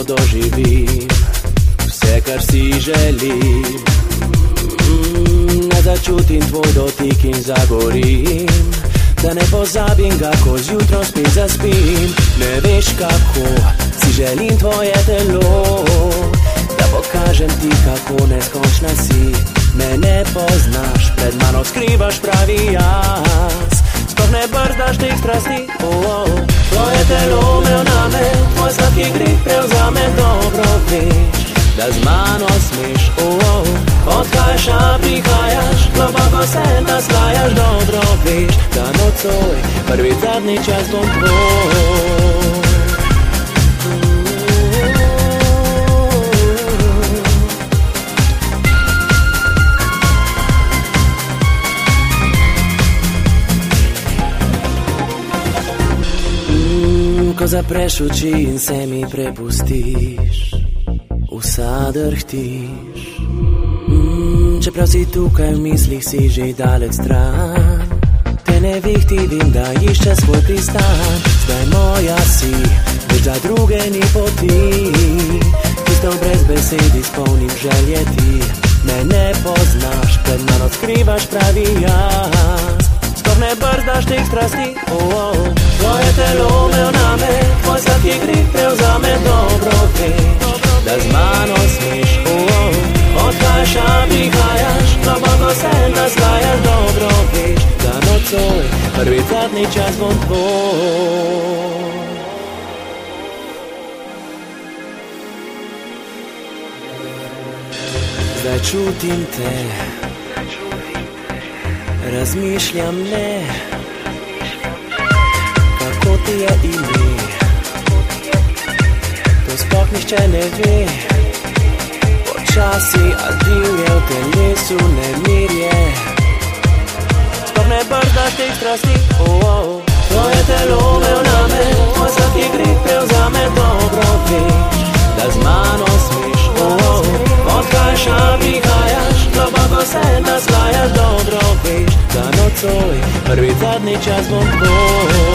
doživim vse, kar si želim. Ne začutim tvoj dotik in zagorim, da ne pozabim ga, ko zjutro spet zaspim. Ne veš kako si želim tvoje telo, da pokažem ti, kako neskončna si. Me ne poznaš, pred mano skrivaš pravi jaz, sploh ne brzdaš teh strasti. Tvoje telo me vname, tvoj sladki grih prevzame. Dobro veš, da z mano smeš. Odhajaš, a prihajaš, globoko se naslajaš. Dobro veš, da nocoj prvi zadnji čas bom tvoj. Ko zapreš oči in se mi prepustiš, vsa drhtiš. Čeprav si tukaj v mislih, si že daleč stran. Te ne vihtivim, da išče svoj pristan. Zdaj moja si, veš, da druge ni poti. Čisto brez besed izpolnim želje ti. Me ne poznaš, pred mano skrivaš pravi jaz, sploh ne brzdaš teh strasti. Tvoje telo me vname, tvoj sladki grih prevzame. Dobro veš, da z mano smeš. Odhajaš, a prihajaš, globoko se naslajaš. Dobro veš, da nocoj prvi zadnji čas bom tvoj. Zdaj čutim te, razmišljam ne, kako ti je ime. To sploh nihče ne ve. Počasi, a divje v telesu nemirje, sploh ne brzdaš teh strasti. Tvoje telo me vname, tvoj sladki grih prevzame. Dobro veš, da z mano smeš. Odhajaš, a prihajaš, globoko se naslajaš. Dobro veš, da nocoj prvi zadnji čas bom tvoj.